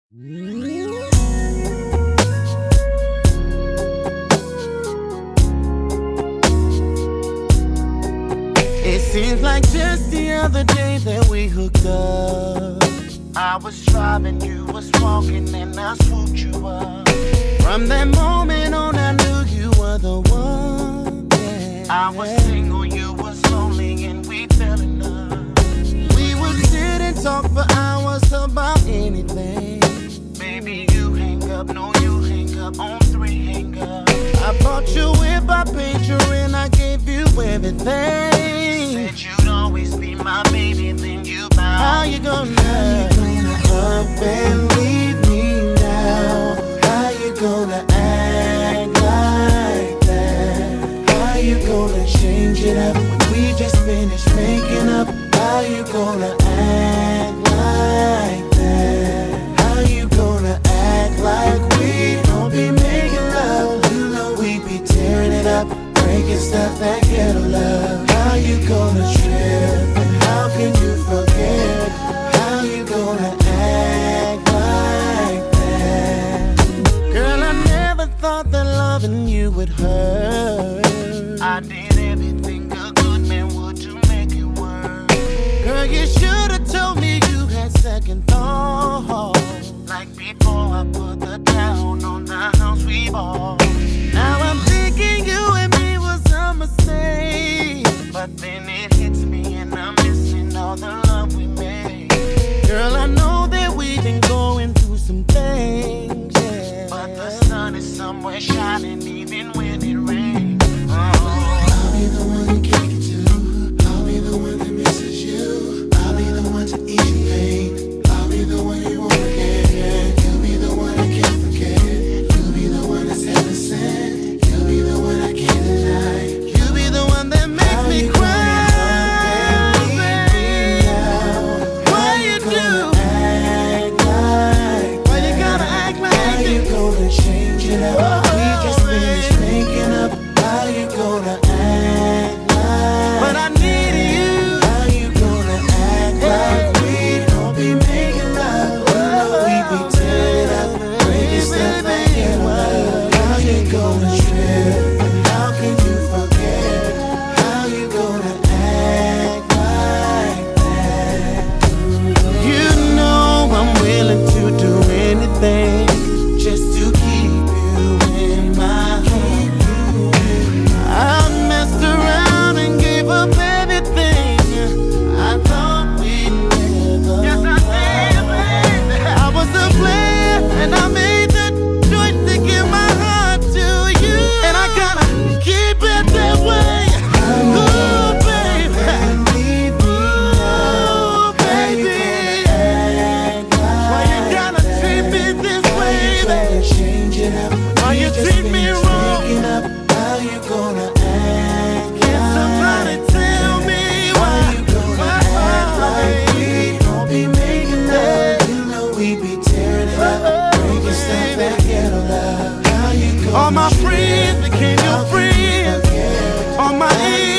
It seems like just the other day that we hooked up. I was driving, you was walking, and I swooped you up. From that moment on, I knew you were the one. Yeah. I was single, you was lonely, and we fell in love. We would sit and talk for hours about anything. Baby, you hang up, no, you hang up, on 3 hang up. I bought you whip, I paid your rent, I gave you everything. Said you'd always be my baby, then you bowed. How you gonna up and leave me now? How you gonna act like that? How you gonna change it up when we just finished making up? How you gonna act like that? How you gonna act like we don't be making love? You know we be tearing it up, breaking stuff that ghetto love. How you gonna trip and how can you forget? How you gonna act like that? Girl, I never thought that loving you would hurt. I did everything a good man would to make it work. Girl, you should've told me you had second thoughts. Like before I put the down on the house we bought. Now I'm thinking you and me was a mistake. But then it hits me and I'm missing all the love we made. Girl, I know that we've been going through some things, yeah. But the sun is somewhere shining even when it rains. I'll be the one you kick it to. I'll be the one that misses you. I'll be the one to ease your pain. I'll be the one you won't forget. You'll be the one I can't forget. You'll be the one that's heaven sent. You'll be the one I can't deny. You'll be the one that makes me cry. Change it up. We just finished making up. How you gonna act like? But I need you. How you gonna act like we don't be making love? You know we be tearing it up, breaking stuff that can't love. How you gonna trip? And how can you forget? How you gonna act like that? You know I'm willing to do anything just to keep you in my home. I messed around and gave up everything I thought we'd never. Yes, I did, baby. I was a player and I made the choice to give my heart to you. And I gotta keep it that way. Ooh, baby. Ooh, baby. Why you gotta treat me this way, baby? Change it up. Why you treat me wrong? Up. How you gonna act? Can somebody tell me why you gonna act like we don't be making love? You know we be tearing it up, breaking stuff that ghetto love. How you gonna all my friends became your friends. All my